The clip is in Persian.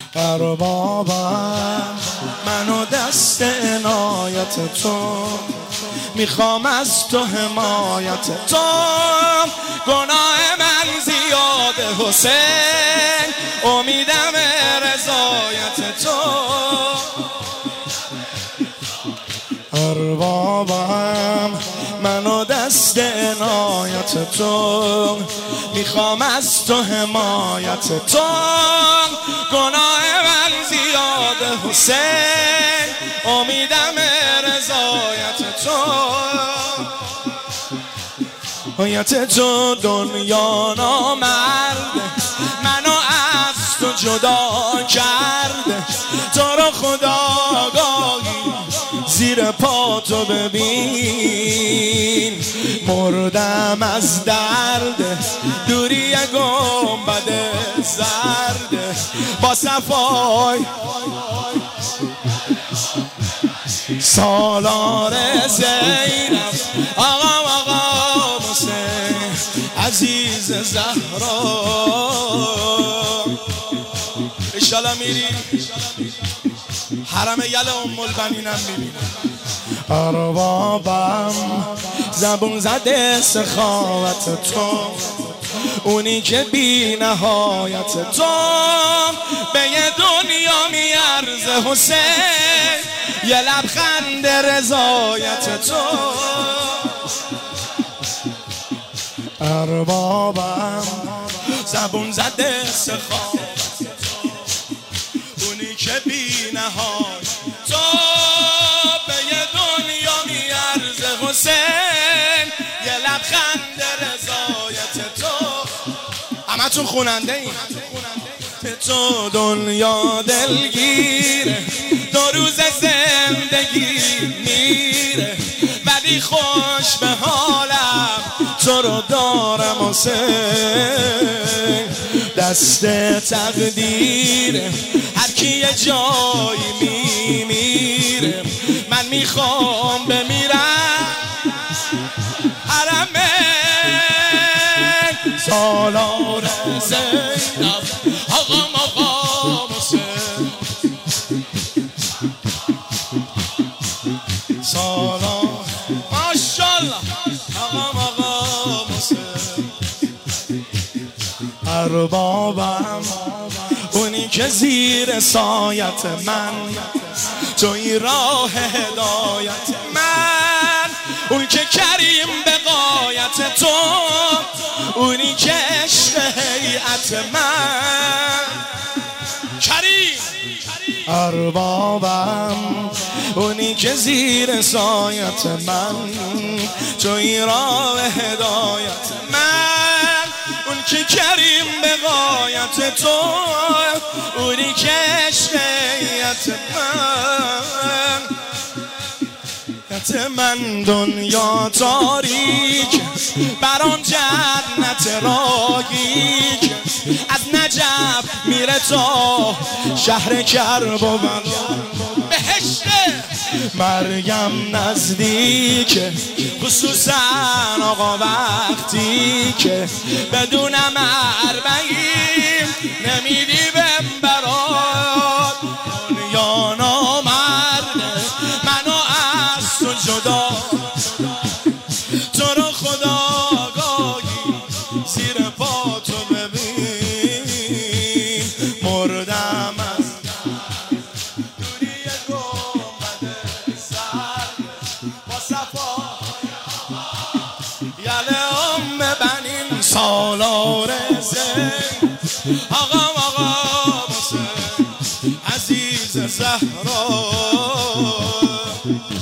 اربابم منو دست عنایت تو، میخوام از تو حمایت تو. گناه من زیاده حسین، امیدم رضایت تو. اربابم منو دست عنایت تو، میخوام از تو حمایت تو. گناه من زیاده حسین، امیدم رضایت تو. حیات تو دنیا نامرده، منو از تو جدا کرده. تو رو خداگاهی زیر پا تو ببین، مردم از درد دوری گنبد زرد. با صفای سالار زینب، آقا حسین عزیز زهرا. انشالله میری حرم یل ام البنینم میبینی. اربابم زبون زده سخاوت تو، اونی که بی نهایت تو. به یه دنیا میارزه حسین، یه لبخند رضایت تو. اربابم زبون زده سخاوت تو، اونی که بی نهایت تو. به یه دنیا میارزه حسین، یه لبخند رضایت تو. همتون خوننده این تو. دنیا دلگیره، دو روز زندگی میره، ولی خوش به حالم تو رو دارم حسین. دست تقدیره، هر کی یه جایی میمیره. من میخوام بمیرم حرم سالار زینب، آقا حسین سالار. ماشالله آقا حسین. اربابم اونی که زیر سایت من، توی راه هدایت من. اون که کریم به غایت تو، اونی که عشق هیئت من. کریم اربابم اونی که زیر سایت من، توی راه هدایت من. اون که کریم به غایت تو، اونی که عشق هیئت من. من دنیا تاریک، برام جنت راگیک. از نجف میره تا شهر کرب و بهشت مریم نزدیک. خصوصا آقا وقتی که بدونم اربعین نمیدی بهم برات. دنیا نامرده، منو از تو جدا. تو رو خداگاهی زیر پا تو ببین، مردم از دوری گنبد زرد. با صفای یل ام بنین سالار زین، آقا حسین عزیز زهرا.